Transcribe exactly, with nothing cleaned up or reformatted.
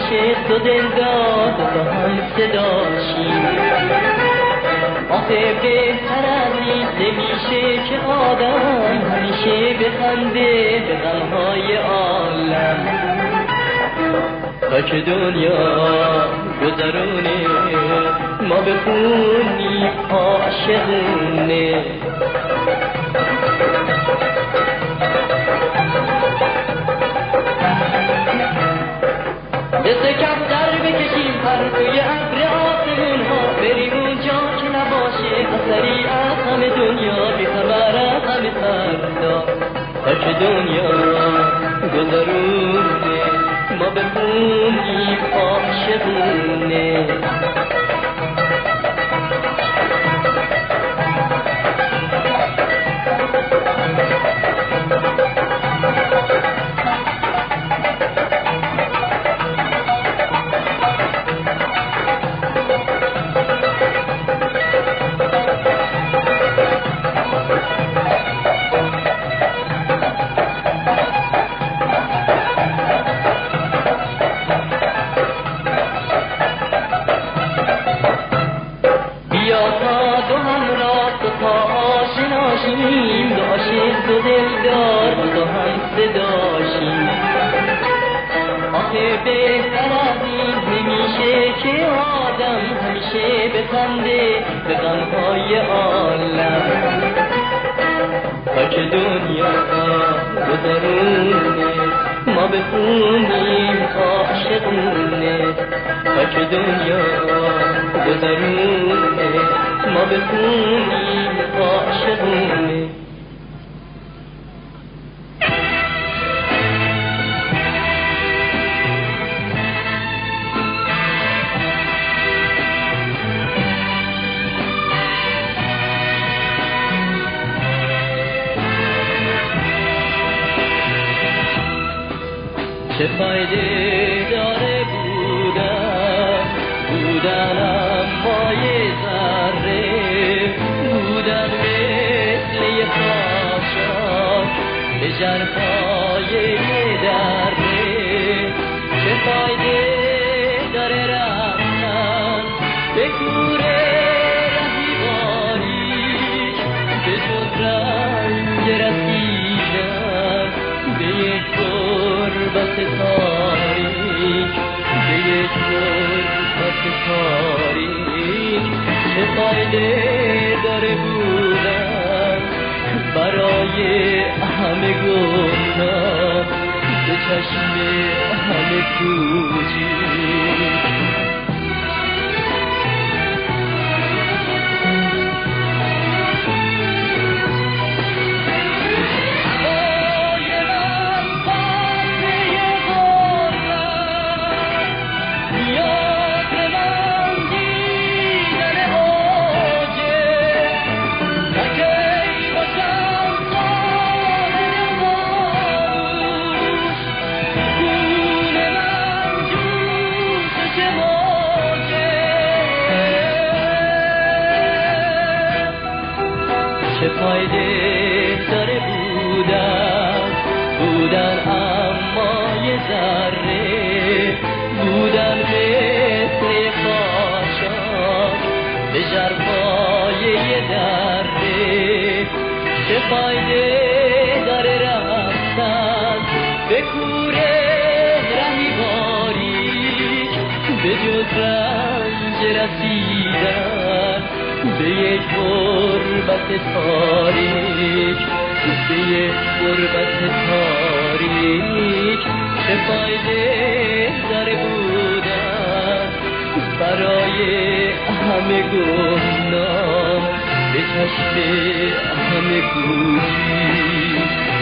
عاشق دو دلدار دو هم صداشیم. آخه بهتر از این نمیشه که آدم همیشه بخنده به غمهای عالم. تا که دنیا گذرونه ما بخونیم عاشقونه. دست کفتر بکشیم پر روی ابر آسمون ها، بریم اونجا که نباشه اثری از همه دنیا، بیخبر از همه فردا. تا که دنیا گذرونه ما بخونیم عاشقونه. دو عاشق دو دلدار دو هم صداشیم. آخه بهتر از این نمیشه که آدم همیشه بخنده به غمهای عالم. تا که دنیا گذرونه ما بخونیم عاشقونه. تا که دنیا گذرونه ما بخونیم عاشقونه. چه فایده داره بودن بودن اما یه ذره بودن مثل یه خاشاک به جرفای یه دره. چه فایده داره رفتن به کوره رهی باریک به جز رنگ رسیدن به یک غربت تاریک به یک غربت تاریک. چه فایده داره بودن برای همه گناه به چشم همه کوچیک. چه فایده داره بودن بودن اما یه ذره بودن مثل خاشاک به جرفای یه دره. چه فایده داره رفتن به کوره رهی باریک به جز رنج رسیدن به یک غربت تاریک به یک غربت تاریک. چه فایده داره بودن برای همه گناه به چشم همه کوچیک.